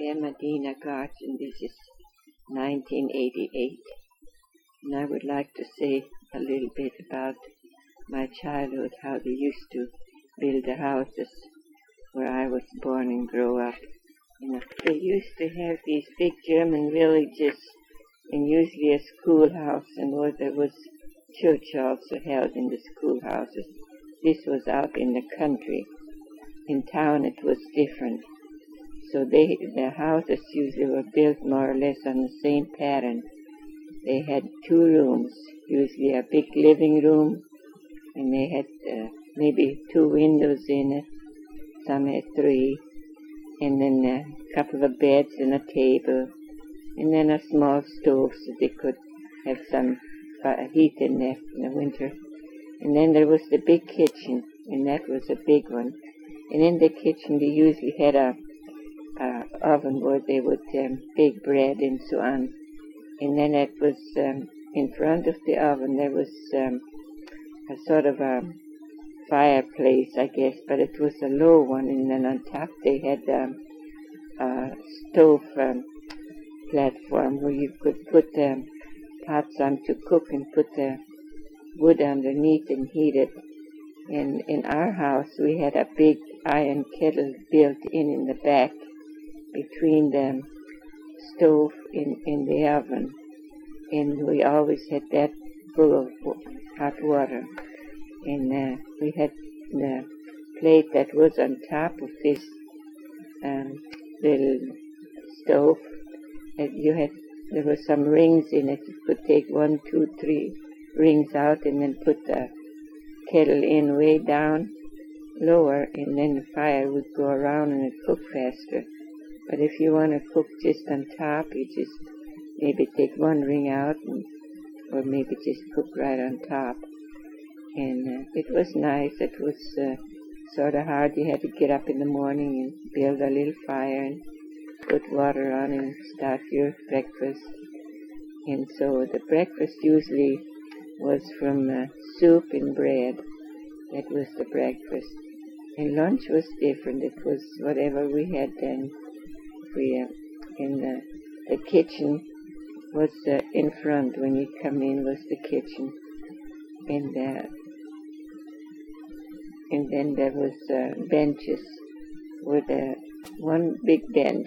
am Adina Garch, and this is 1988. And I would like to say a little bit about my childhood, how they used to build the houses where I was born and grew up. They used to have these big German villages, and usually a schoolhouse, and where there was church also held in the schoolhouses. This was out in the country. In town it was different. So the houses usually were built more or less on the same pattern. They had 2 rooms, usually a big living room, and they had maybe 2 windows in it. Some had 3, and then a couple of beds and a table, and then a small stove so they could have some heat in there in the winter. And then there was the big kitchen, and that was a big one. And in the kitchen they usually had a oven where they would bake bread and so on. And then it was in front of the oven there was a sort of a fireplace, I guess, but it was a low one. And then on top they had a stove platform where you could put pots on to cook and put the wood underneath and heat it. And in our house we had a big iron kettle built in the back between the stove in the oven, and we always had that full of hot water. And we had the plate that was on top of this little stove. There were some rings in it. You could take 1, 2, 3 rings out and then put the kettle in way down lower, and then the fire would go around and it'd cook faster. But if you want to cook just on top, you just maybe take 1 ring out, or maybe just cook right on top. And it was nice. It was sort of hard. You had to get up in the morning and build a little fire and put water on and start your breakfast. And so the breakfast usually was from soup and bread. That was the breakfast. And lunch was different. It was whatever we had then. The kitchen was in front. When you come in was the kitchen. And then there was benches with one big bench.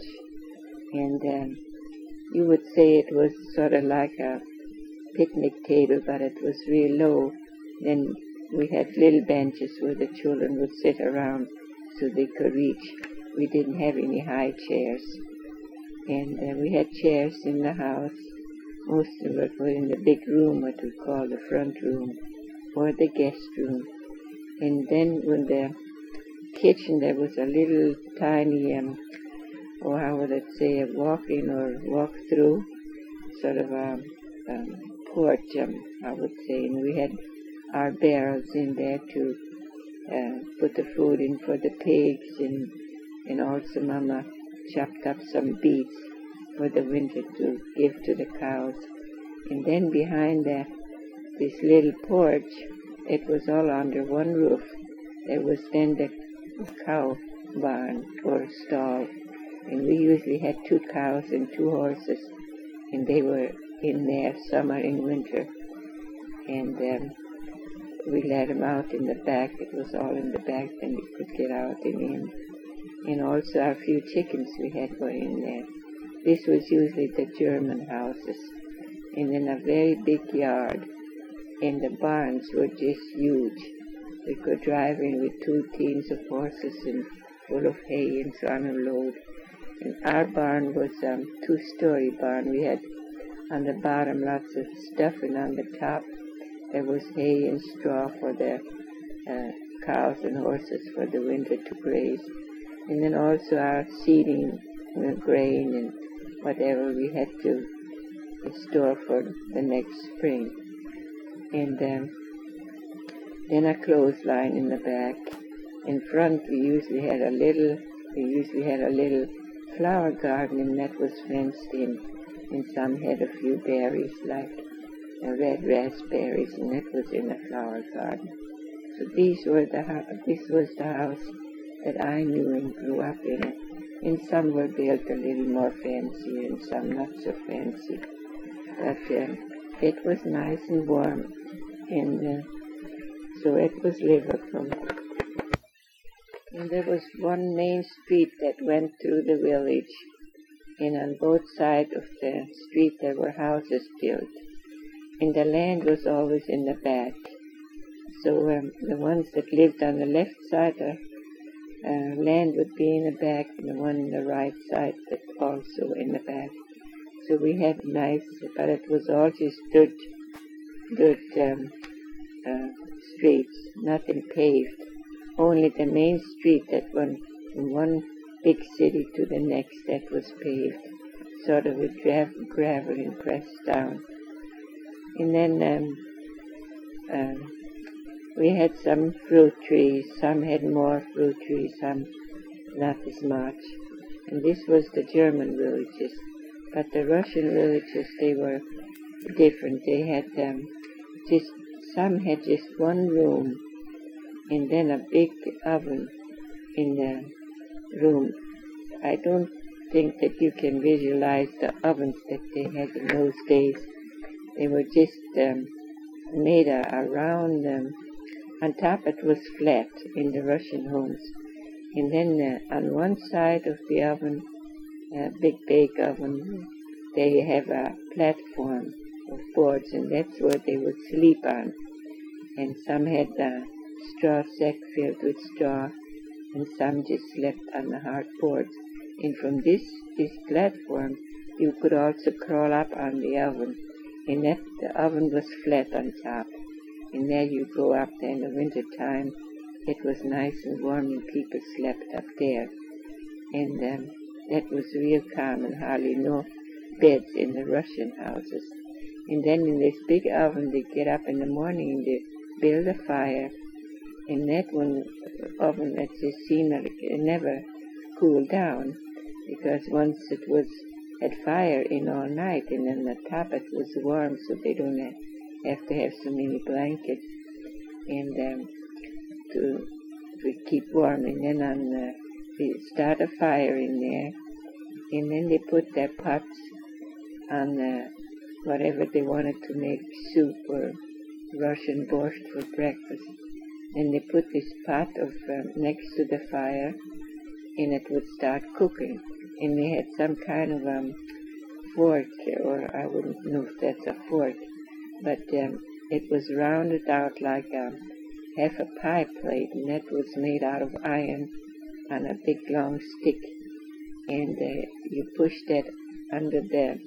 And you would say it was sort of like a picnic table, but it was real low. Then we had little benches where the children would sit around so they could reach. We didn't have any high chairs. And we had chairs in the house. Most of it were in the big room, what we call the front room, or the guest room. And then when the kitchen, there was a little tiny, or how would I say, a walk-in or walk-through, sort of a porch, I would say. And we had our barrels in there to put the food in for the pigs, and also Mama chopped up some beets for the winter to give to the cows. And then behind this little porch, it was all under one roof. There was then the cow barn or stall, and we usually had 2 cows and 2 horses, and they were in there summer and winter. And we let them out in the back. It was all in the back, then we could get out and in. And also a few chickens we had were in there. This was usually the German houses. And in a very big yard. And the barns were just huge. We could drive in with 2 teams of horses and full of hay and so on a load. And our barn was a 2-story barn. We had on the bottom lots of stuff, and on the top there was hay and straw for the cows and horses for the winter to graze. And then also our seeding, grain and whatever we had to store for the next spring. And then a clothesline in the back. In front we usually had a little flower garden, and that was fenced in. And some had a few berries like red raspberries, and that was in a flower garden. So this was the house that I knew and grew up in. and some were built a little more fancy and some not so fancy. But it was nice and warm, and so it was Liverpool. And there was one main street that went through the village, and on both sides of the street there were houses built, and the land was always in the back. So the ones that lived on the left side, land would be in the back, and the one on the right side that also in the back. So we had nice, but it was all just dirt streets, nothing paved. Only the main street that went from one big city to the next that was paved, sort of with gravel and pressed down. And then we had some fruit trees. Some had more fruit trees, some not as much. And this was the German villages. But the Russian villages, they were different. They had some had just one room, and then a big oven in the room. I don't think that you can visualize the ovens that they had in those days. They were just made around. On top it was flat in the Russian homes. And then on one side of the oven, a big bake oven, they have a platform of boards, and that's where they would sleep on. And some had a straw sack filled with straw, and some just slept on the hard boards. And from this platform, you could also crawl up on the oven, and that the oven was flat on top. And there you go up there in the winter time. It was nice and warm, and people slept up there. And that was real calm, and hardly no beds in the Russian houses. And then in this big oven, they get up in the morning and they build a fire. And that one oven, that just seemed like it never cooled down, because once it had fire in all night, and then the top it was warm, so they don't have to have so many blankets and to keep warm. And then they start a fire in there, and then they put their pots on whatever they wanted to make, soup or Russian borscht for breakfast. And they put this pot of next to the fire, and it would start cooking. And they had some kind of fork, or I wouldn't know if that's a fork, but it was rounded out like half a pie plate, and that was made out of iron on a big long stick. And you push that under the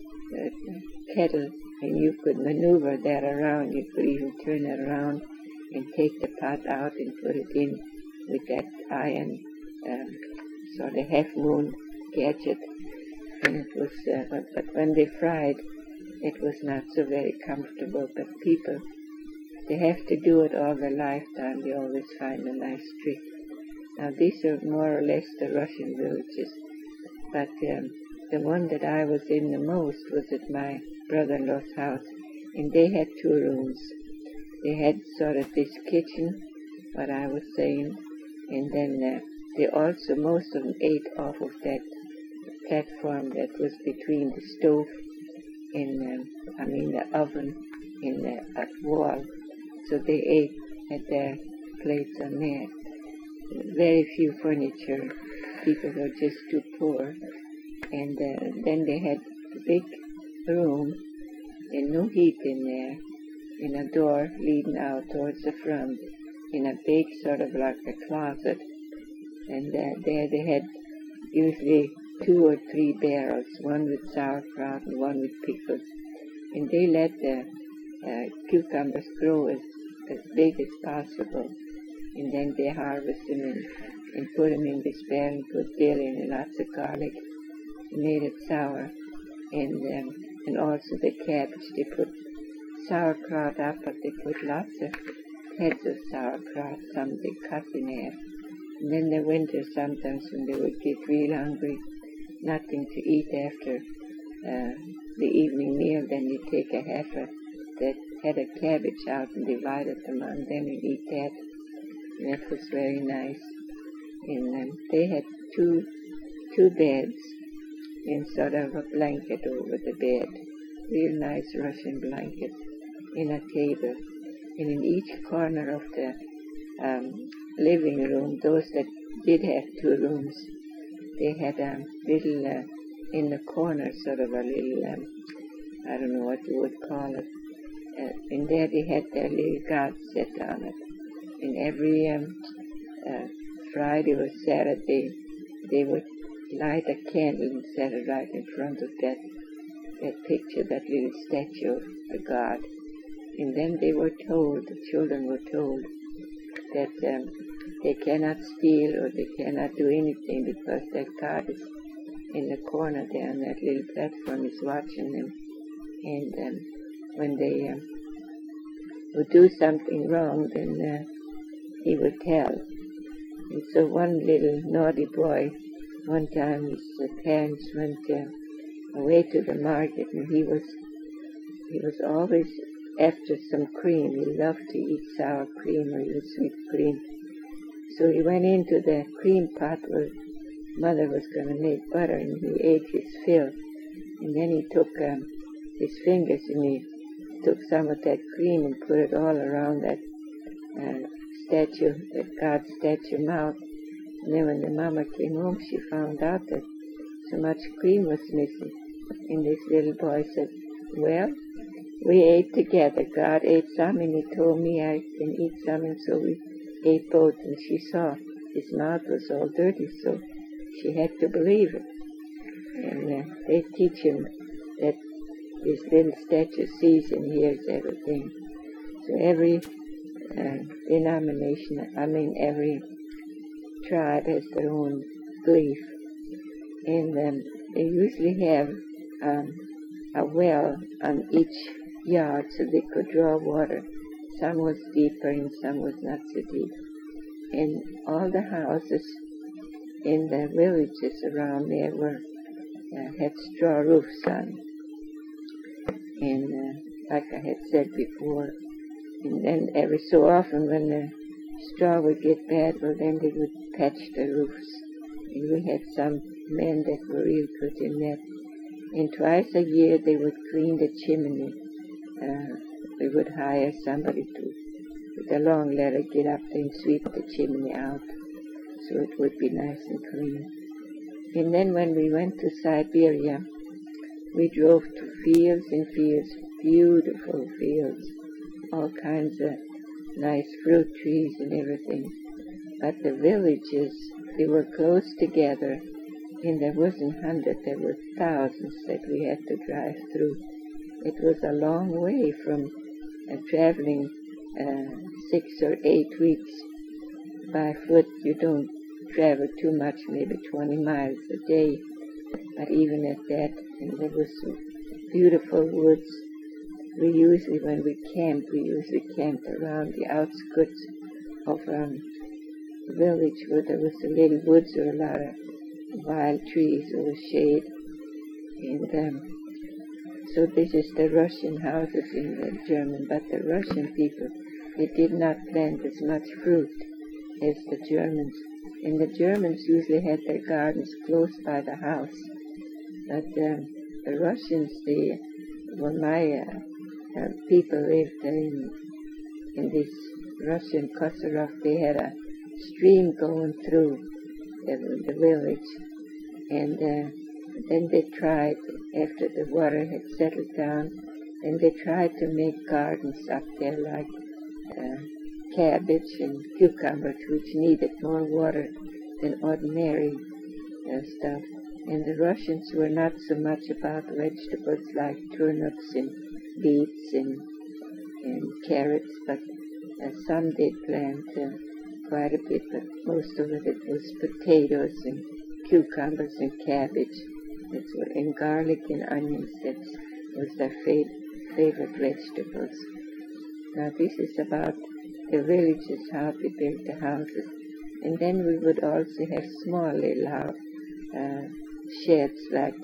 kettle, and you could maneuver that around. You could even turn it around and take the pot out and put it in with that iron sort of half-moon gadget. And it was, but when they fried, it was not so very comfortable. But people, they have to do it all their lifetime. They always find a nice trick. Now these are more or less the Russian villages, but the one that I was in the most was at my brother-in-law's house, and they had 2 rooms. They had sort of this kitchen, what I was saying, and then they also, most of them ate off of that platform that was between the stove and, the oven and the wall. So they ate at their plates on there. Very few furniture. People were just too poor. And then they had a big room and no heat in there, and a door leading out towards the front in a big sort of like a closet. And there they had usually 2 or 3 barrels, one with sauerkraut and one with pickles. And they let the cucumbers grow as big as possible. And then they harvest them and put them in this barrel and put dill in and lots of garlic. Made it sour. And also the cabbage. They put sauerkraut up, but they put lots of heads of sauerkraut, some they cut in half. And then the winter, sometimes when they would get real hungry, nothing to eat after the evening meal, then you take a half that head of cabbage out and divide it among them and eat that. And that was very nice. And they had two two beds and sort of a blanket over the bed, real nice Russian blankets, and a table. And in each corner of the living room, those that did have two rooms, they had a little, in the corner, sort of a little, I don't know what you would call it. And there they had their little God set on it. And every Friday or Saturday, they would light a candle and set it right in front of that picture, that little statue of the God. And then they were told, the children were told, that they cannot steal or they cannot do anything because that God is in the corner there on that little platform, is watching them. And when they would do something wrong, then he would tell. And so one little naughty boy, one time his parents went away to the market, and he was always after some cream. He loved to eat sour cream or even sweet cream. So he went into the cream pot where Mother was going to make butter, and he ate his fill. And then he took his fingers and he took some of that cream and put it all around that statue, that God statue mouth. And then when the mama came home, she found out that so much cream was missing. And this little boy said, well, we ate together. God ate some, and he told me I can eat some, and so we ate both. And she saw his mouth was all dirty, so she had to believe it. And they teach him that this little statue sees and hears everything. So every denomination, every tribe has their own belief. And they usually have a well on each yard so they could draw water. Some was deeper and some was not so deep. And all the houses in the villages around there had straw roofs on. And like I had said before, and then every so often when the straw would get bad, well then they would patch the roofs. And we had some men that were real good in that. And twice a year they would clean the chimney. We would hire somebody to, with a long ladder, get up there and sweep the chimney out so it would be nice and clean. And then when we went to Siberia, we drove to fields and fields, beautiful fields, all kinds of nice fruit trees and everything. But the villages, they were close together, and there wasn't hundreds, there were thousands that we had to drive through. It was a long way from traveling 6 or 8 weeks by foot. You don't travel too much, maybe 20 miles a day. But even at that, and there was some beautiful woods. We usually, when we camped around the outskirts of a village where there was a little woods or a lot of wild trees or shade. And so this is the Russian houses in the German, but the Russian people, they did not plant as much fruit as the Germans. And the Germans usually had their gardens close by the house. But the Russians, my people lived in this Russian Kosorov. They had a stream going through the village. And then they tried, after the water had settled down, then they tried to make gardens up there like cabbage and cucumbers, which needed more water than ordinary stuff. And the Russians were not so much about vegetables like turnips and beets and carrots, but some did plant quite a bit, but most of it was potatoes and cucumbers and cabbage. And garlic and onions, that was their favorite vegetables. Now this is about the villages, how they built the houses. And then we would also have small little sheds, like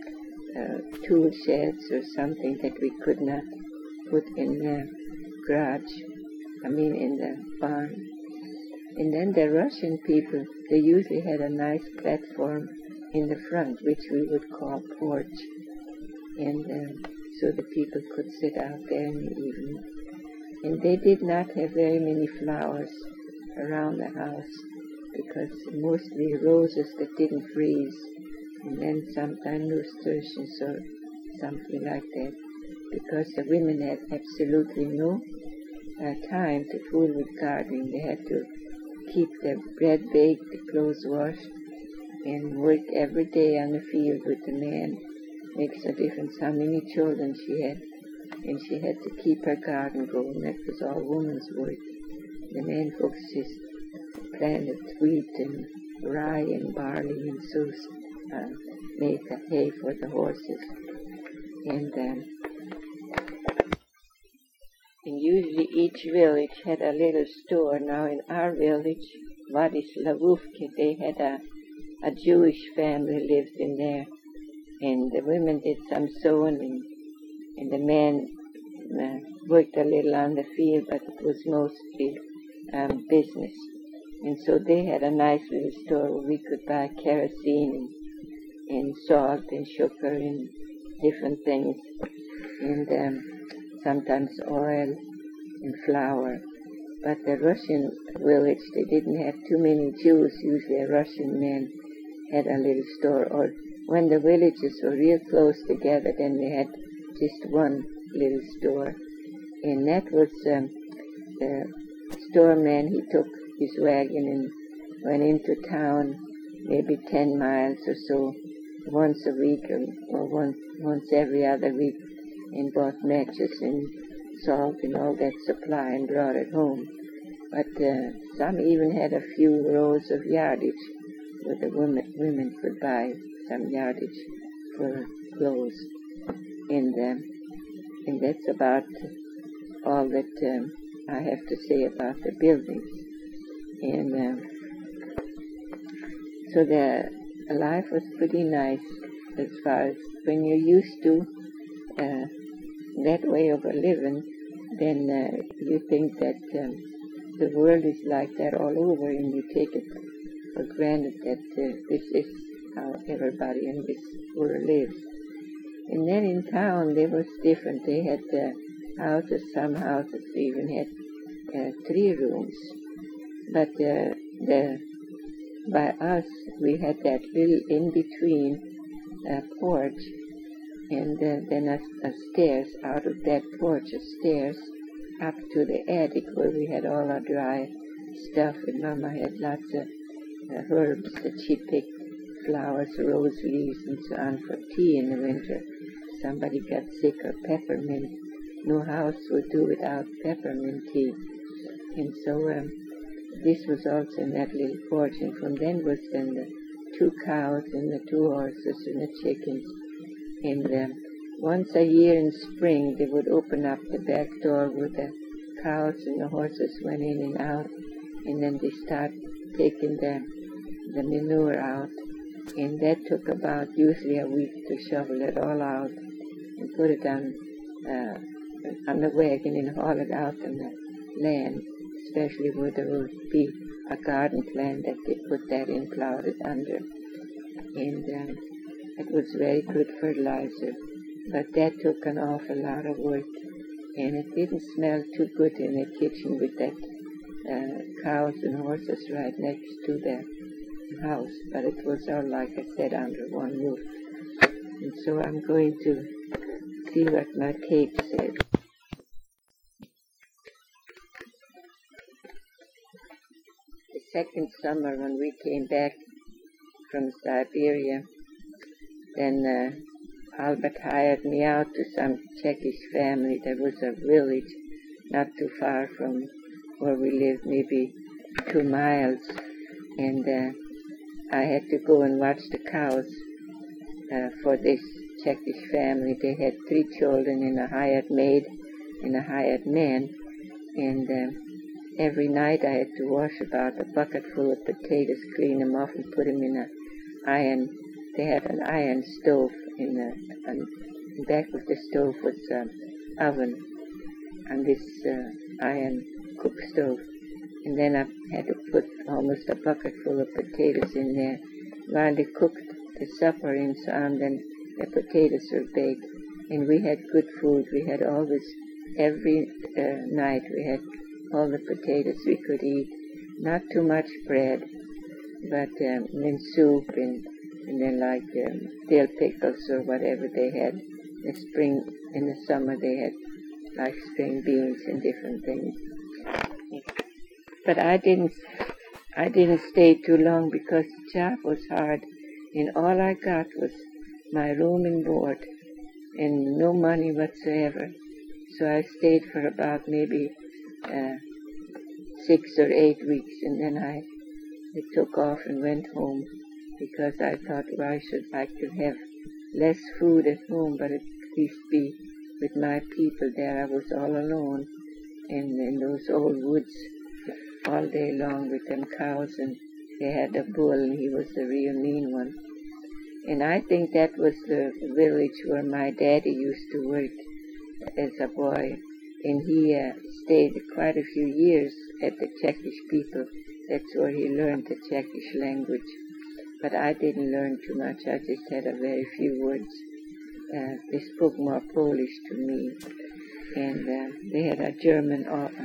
tool sheds or something that we could not put in the garage, in the barn. And then the Russian people, they usually had a nice platform in the front, which we would call porch, and so the people could sit out there in the evening. And they did not have very many flowers around the house, because mostly roses that didn't freeze, and then sometimes nasturtiums or something like that, because the women had absolutely no time to fool with gardening. They had to keep their bread baked, the clothes washed, and work every day on the field with the man. Makes a difference how many children she had, and she had to keep her garden going. That was all woman's work. The men folks just planted wheat and rye and barley and so made the hay for the horses. And usually each village had a little store. Now in our village, Vadislavuvke, they had a Jewish family lived in there, and the women did some sewing, and the men worked a little on the field, but it was mostly business. And so they had a nice little store where we could buy kerosene and salt and sugar and different things, and sometimes oil and flour. But the Russian village, they didn't have too many Jews. Usually a Russian man had a little store, or when the villages were real close together, then they had just one little store. And that was the storeman. He took his wagon and went into town, maybe 10 miles or so, once a week or once every other week, and bought matches and salt and all that supply and brought it home. But some even had a few rows of yardage where the women could buy some yardage for clothes. And that's about all that I have to say about the buildings. And so the life was pretty nice as far as when you're used to that way of a living, then you think that the world is like that all over, and you take it for granted that this is how everybody in this world lives. And then in town, they was different. They had houses, some houses even had 3 rooms. But by us, we had that little in-between porch, and then a stairs, out of that porch, a stairs up to the attic where we had all our dry stuff, and Mama had lots of herbs that she picked, flowers, rose leaves, and so on for tea in the winter. Somebody got sick, or peppermint. No house would do without peppermint tea. And so this was also in that little porch, and from then was then the 2 cows and the 2 horses and the chickens. And once a year in spring, they would open up the back door where the cows and the horses went in and out, and then they start taking the manure out. And that took about usually a week to shovel it all out and put it on the wagon and haul it out on the land, especially where there would be a garden plan that they put that in, plowed it under. And it was very good fertilizer, but that took an awful lot of work, and it didn't smell too good in the kitchen with that cows and horses right next to the house, but it was all, like I said, under one roof. And so I'm going to see what my tape says. The second summer when we came back from Siberia, then Albert hired me out to some Czechish family. There was a village not too far from where we lived, maybe 2 miles, and I had to go and watch the cows for this Czechish family. They had 3 children and a hired maid and a hired man, and every night I had to wash about a bucket full of potatoes, clean them off, and put them in an iron. They had an iron stove in the back of the stove was an oven on this iron cook stove. And then I had to put almost a bucket full of potatoes in there. While they cooked, the supper and so on, then the potatoes were baked, and we had good food. We had always, every night, we had all the potatoes we could eat. Not too much bread, but then soup and then like dill pickles or whatever they had. In the summer they had like spring beans and different things. But I didn't stay too long because the job was hard, and all I got was my room and board and no money whatsoever. So I stayed for about maybe 6 or 8 weeks, and then I took off and went home because I thought, well, I should like to have less food at home, but at least be with my people there. I was all alone in those old woods all day long with them cows, and they had a bull, and he was a real mean one. And I think that was the village where my daddy used to work as a boy, and he stayed quite a few years at the Czechish people. That's where he learned the Czechish language. But I didn't learn too much. I just had a very few words. They spoke more Polish to me. And they had a German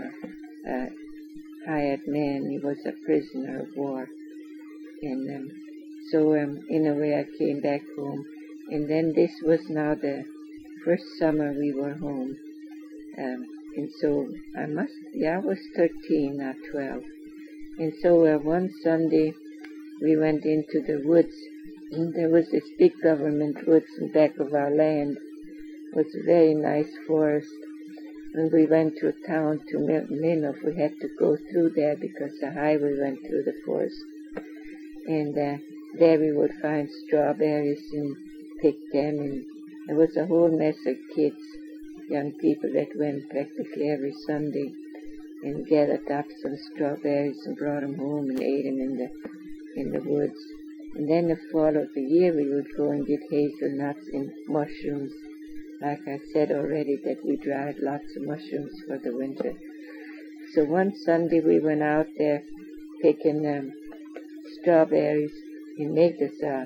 hired man. He was a prisoner of war. And so in a way I came back home. And then this was now the first summer we were home. And so I was 13, not 12. And so one Sunday we went into the woods, and there was this big government woods in back of our land. It was a very nice forest. When we went to a town to Milnov, we had to go through there because the highway went through the forest. And there we would find strawberries and pick them, and there was a whole mess of kids, young people that went practically every Sunday and gathered up some strawberries and brought them home and ate them in the woods. And then the fall of the year we would go and get hazelnuts and mushrooms. Like I said already, that we dried lots of mushrooms for the winter. So one Sunday we went out there picking strawberries and made us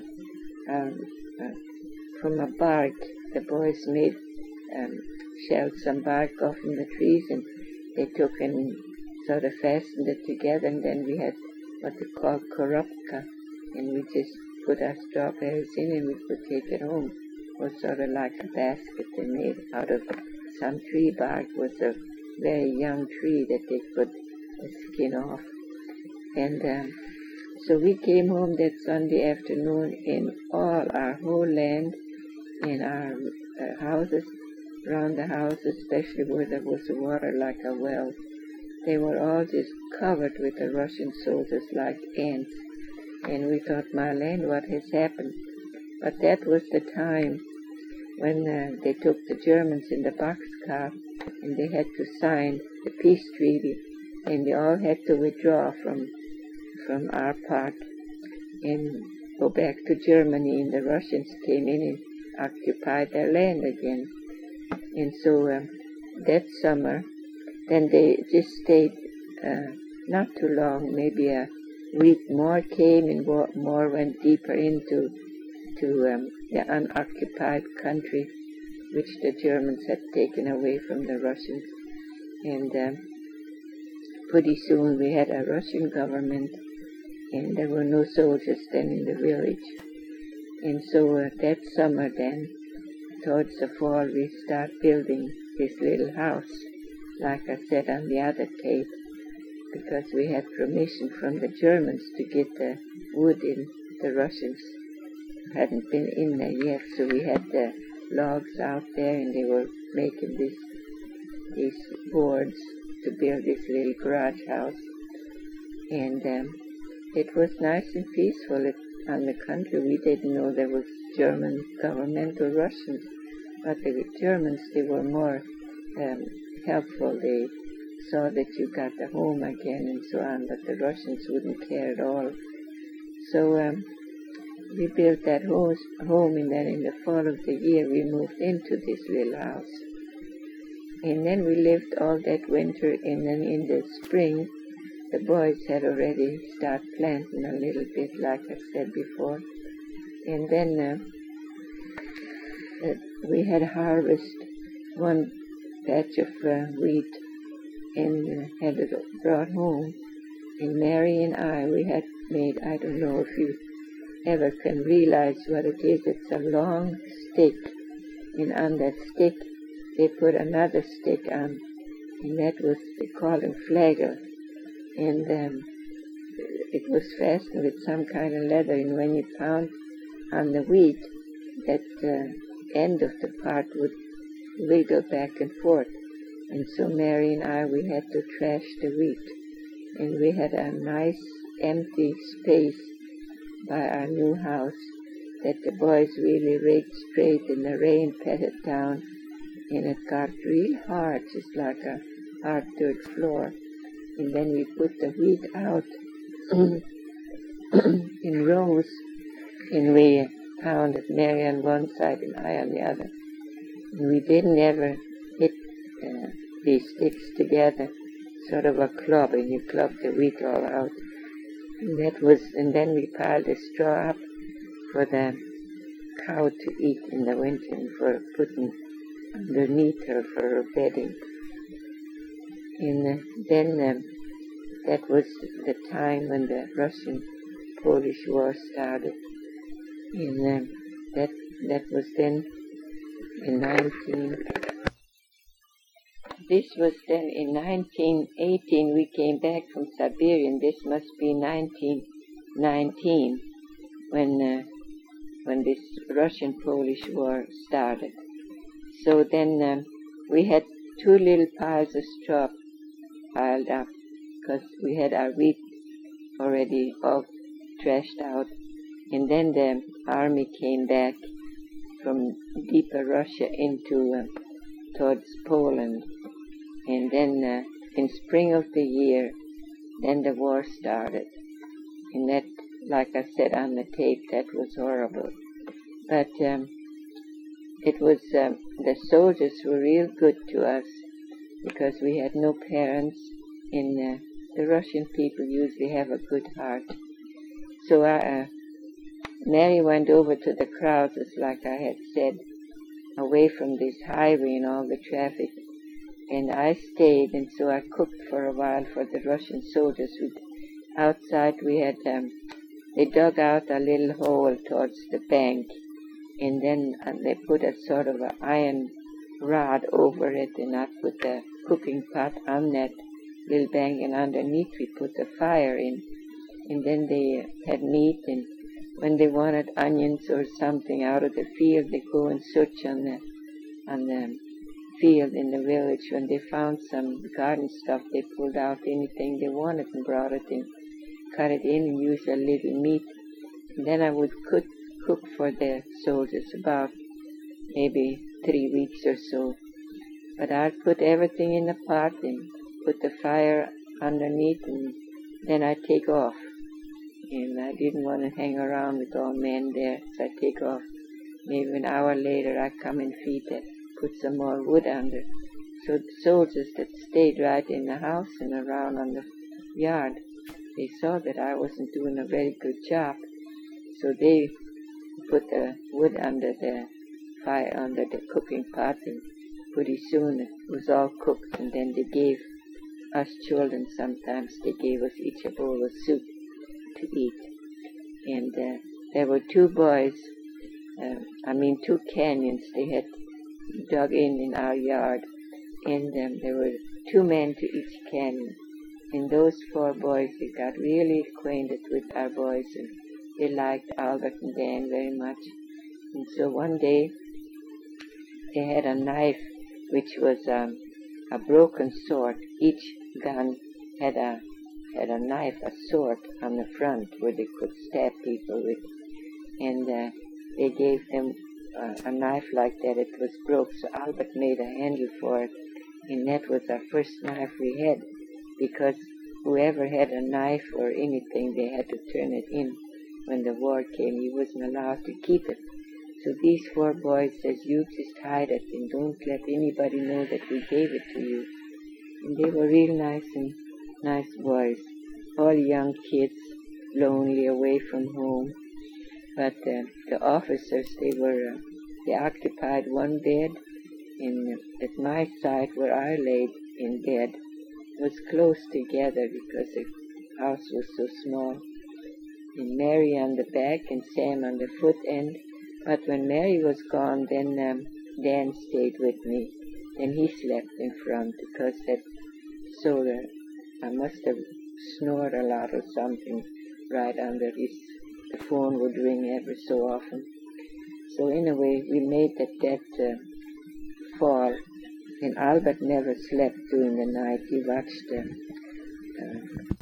from a bark. The boys made shelled some bark off from the trees, and they took and sort of fastened it together, and then we had what they call korobka, and we just put our strawberries in and we could take it home. It was sort of like a basket they made out of some tree bark. It was a very young tree that they could skin off. And so we came home that Sunday afternoon, and all our whole land and our houses, around the house, especially where there was water like a well, they were all just covered with the Russian soldiers like ants. And we thought, my land, what has happened? But that was the time when they took the Germans in the boxcar, and they had to sign the peace treaty, and they all had to withdraw from our part and go back to Germany, and the Russians came in and occupied their land again. And so that summer, then they just stayed not too long, maybe a week more came, and more went deeper into the unoccupied country, which the Germans had taken away from the Russians. And pretty soon we had a Russian government, and there were no soldiers then in the village. And so that summer then, towards the fall, we start building this little house, like I said on the other tape, because we had permission from the Germans to get the wood in. The Russians hadn't been in there yet, so we had the logs out there, and they were making these boards to build this little garage house. And it was nice and peaceful on the country. We didn't know there was German government or Russians, but the Germans, they were more helpful. They saw that you got the home again and so on, but the Russians wouldn't care at all. So we built that home, and then in the fall of the year we moved into this little house. And then we lived all that winter, and then in the spring the boys had already started planting a little bit, like I said before. And then we had harvest one patch of wheat and had it brought home. And Mary and we had made, I don't know if you ever can realize what it is. It's a long stick, and on that stick they put another stick on, and that was, they called them flagel. And it was fastened with some kind of leather, and when you pound on the wheat, that end of the part would wiggle back and forth. And so Mary and we had to thrash the wheat. And we had a nice empty space by our new house that the boys really raked straight, and the rain patted down, and it got real hard, just like a hard dirt floor. And then we put the wheat out in rows, and we pounded, Mary on one side and I on the other. And we didn't ever hit these sticks together, sort of a club, and you club the wheat all out. And then we piled the straw up for the cow to eat in the winter and for putting underneath her for her bedding. And then that was the time when the Russian-Polish War started. And that was then in 1918 we came back from Siberia, and this must be 1919 when this Russian-Polish War started. So then we had 2 little piles of straw piled up, because we had our wheat already all trashed out. And then the army came back from deeper Russia into towards Poland. And then in spring of the year, then the war started. And that, like I said on the tape, that was horrible. But it was, the soldiers were real good to us, because we had no parents, and the Russian people usually have a good heart. So Mary went over to the Krauses, like I had said, away from this highway and all the traffic. And I stayed, and so I cooked for a while for the Russian soldiers. Outside we had, they dug out a little hole towards the bank, and then they put a sort of an iron rod over it, and I put the cooking pot on that little bank, and underneath we put the fire in. And then they had meat, and when they wanted onions or something out of the field, they go and search on the field in the village. When they found some garden stuff, they pulled out anything they wanted and brought it in, cut it in, and used a little meat. And then I would cook for the soldiers about maybe 3 weeks or so. But I'd put everything in the pot and put the fire underneath, and then I'd take off. And I didn't want to hang around with all men there, so I'd take off. Maybe an hour later I'd come and feed it, put some more wood under. So the soldiers that stayed right in the house and around on the yard, they saw that I wasn't doing a very good job. So they put the wood under the fire, under the cooking pot, and pretty soon it was all cooked. And then they gave us children, sometimes they gave us each a bowl of soup to eat. And there were 2 boys, 2 canyons they had dug in our yard, and there were 2 men to each canyon. And those 4 boys, they got really acquainted with our boys, and they liked Albert and Dan very much. And so one day they had a knife which was a broken sword. Each gun had a knife, a sword on the front where they could stab people with. And they gave them a knife like that. It was broke, so Albert made a handle for it. And that was our first knife we had, because whoever had a knife or anything, they had to turn it in when the war came. He wasn't allowed to keep it. So these 4 boys says, you just hide it and don't let anybody know that we gave it to you. And they were real nice boys, all young kids, lonely, away from home. but the officers, they occupied one bed, and at my side where I laid in bed was close together because the house was so small. And Mary on the back and Sam on the foot end. But when Mary was gone, then Dan stayed with me. And he slept in front because I must have snored a lot or something right under the phone would ring every so often. So in a way, we made that fall. And Albert never slept during the night. He watched